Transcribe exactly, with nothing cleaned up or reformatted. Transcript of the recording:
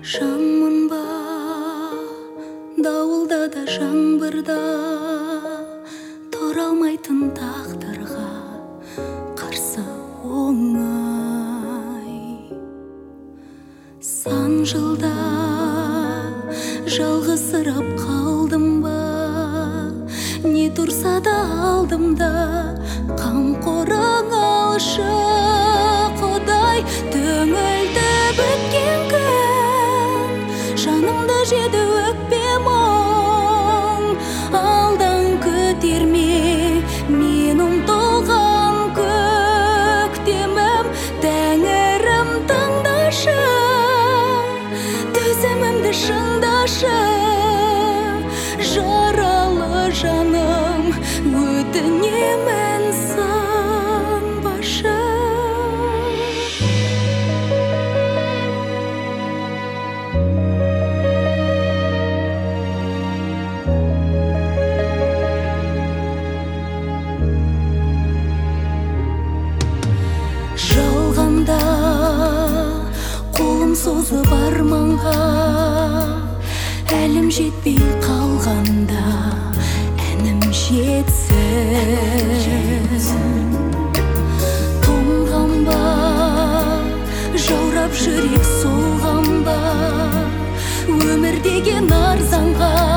Жанмын ба дауылда да жаңбырда, тұра алмайтын тағдырға қарсы оңай. Сан жылда жалғызсырап қалдым ба, не тұрса да алдымда қамқорың алшы Құдай. Түңілтіп өткен күн жанымды жеді өкпе мұң, алдан көтерме мен ұмтылған көктемім. Тәңірім тыңдашы, төзімімді шыңдашы, жаралы жаным өтінемін сынбашы. Жалғанда қолым созып арманға, әлім жетпей қалғанда әнім жетсін. Тоңған ба, жаурап жүрек солған ба, өмір деген арзанға